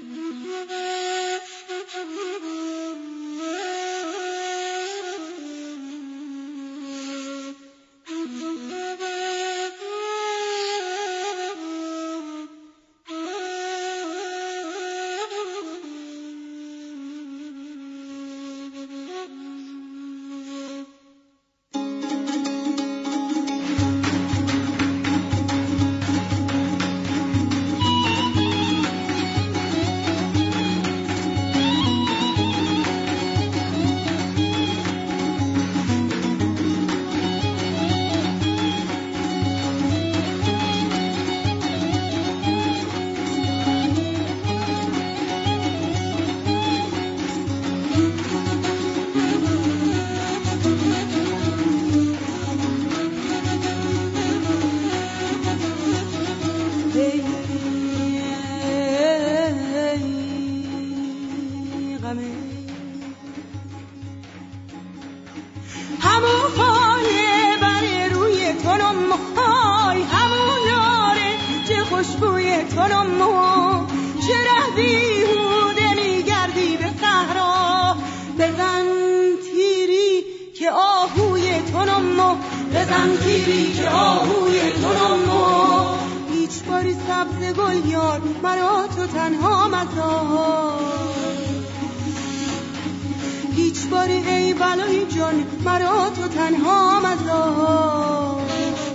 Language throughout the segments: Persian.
بزن تیری که آهوی ترمو هیچ باری سبز گل یار مرا تو تنها مزار هیچ باری ای بلای جان مرا تو تنها مزار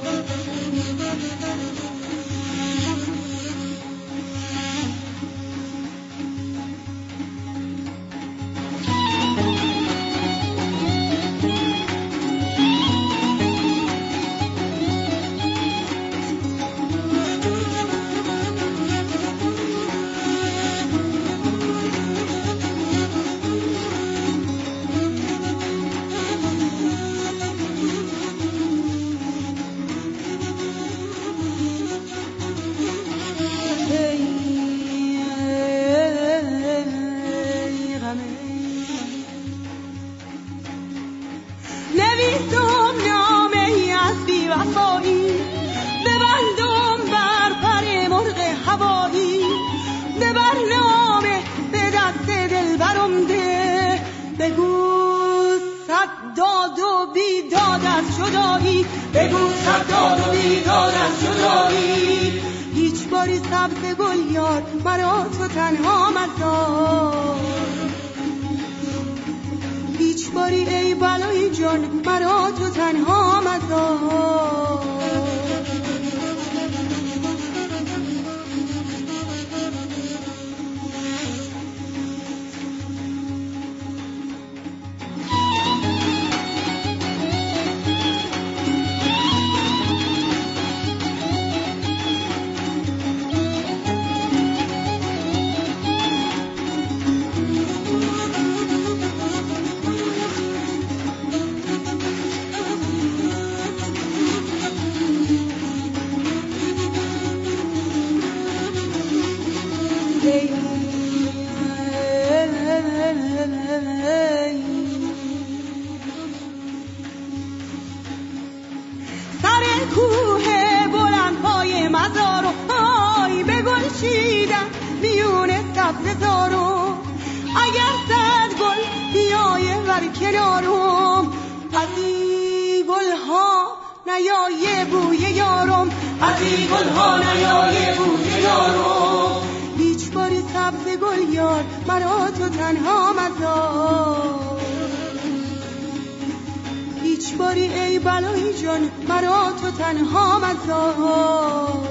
نویسم نامه‌ای از بی‌وفایی ببندم بر پر مرغ هوایی ببر نامه به دست دلبرم ده بگو صد داد و بیداد از جدایی بگو صد داد و بیداد از جدایی هیچ باری سبز گل یار مرا تو تنها مزار هیچ باری ای بلای جان مرا تو تنها مزار سر کوه بلندهای مزار و های به گل چیدم میون سبز زارو اگر صد گل بیایه ور کنارم از این گلها نیایه بوی یارم از این گلها نیایه بوی یارم هیچ باری سبز گل یار مرا تو تنها مزار هیچ باری ای بلای جان مرا تو تنها مزار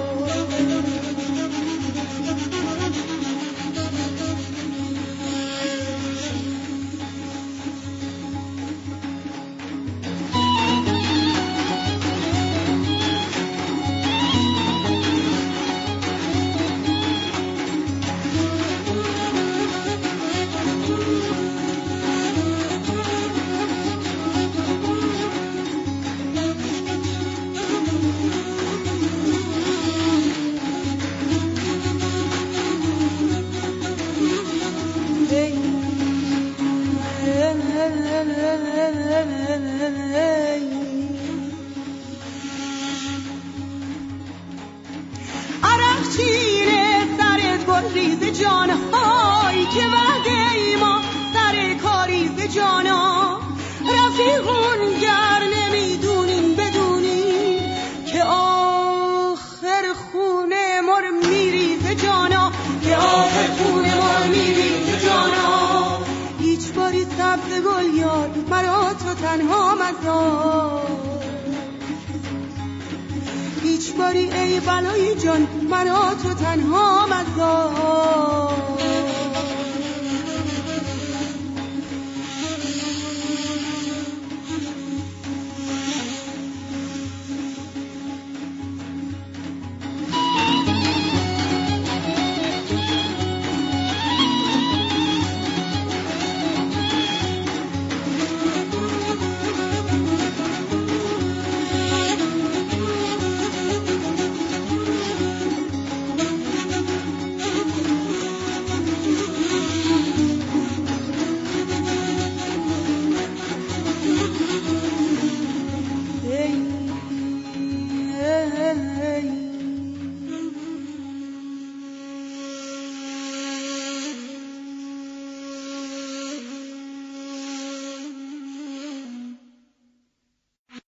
عرق چیره سرت گل ریز جان های که وعده ای ما سر کاریز جانا رفیقون گر نمیدونین بدونین که آخر خونه مر میریزه جانا که آخر خونه مر میریزه جانا هیچ باری سبز گل یار مرا تو تنها مزار هیچ باری ای بلای جان مرا تو تنها مزار